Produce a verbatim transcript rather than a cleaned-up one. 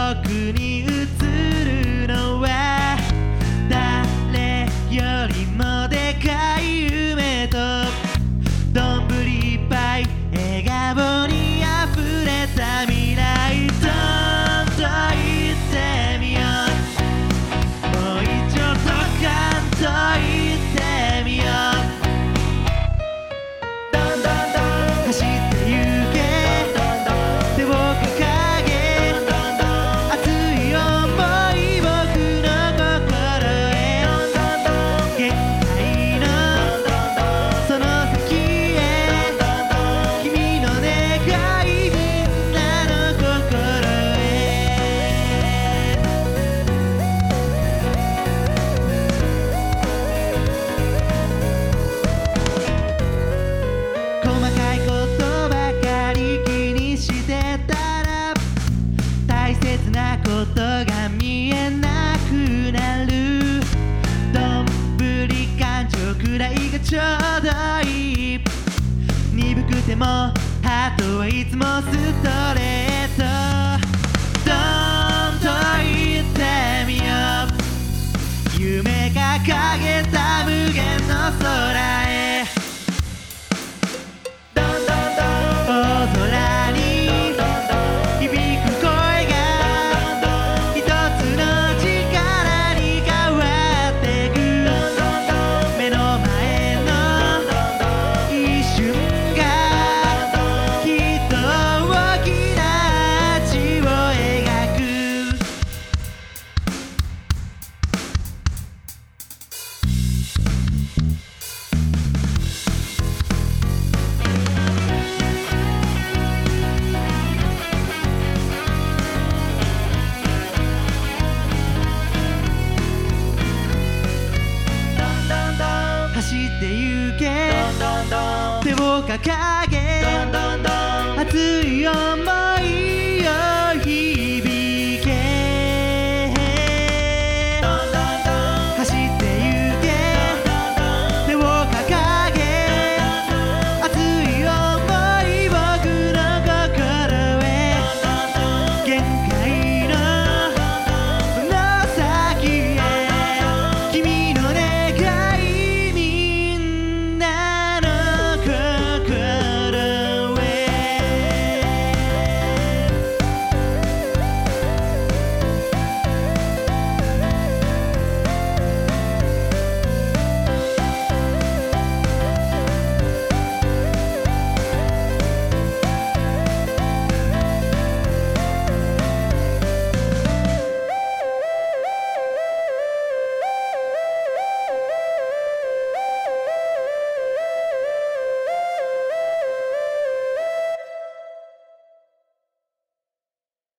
僕に映るのは誰よりもでかい夢とどんぶりいっぱい笑顔にあふれた未来どんと言ってみようもう一度ドカンと言ってみようどんどんどん走ってゆけ手を掲げ熱い想い僕の心へ限界のその先へ君の願いみんなの心へ細かいことばかり気にしてたら大切なことが見えなくなるどんぶり感情くらいがちょうどいい鈍くてもハートはいつもストレートどんと言ってみよう夢が掲げた無限の空へどんどんどん大空に響く声が一つの力に変わってく目の前の一瞬がきっと大きな味を描く走ってゆけ手を掲げ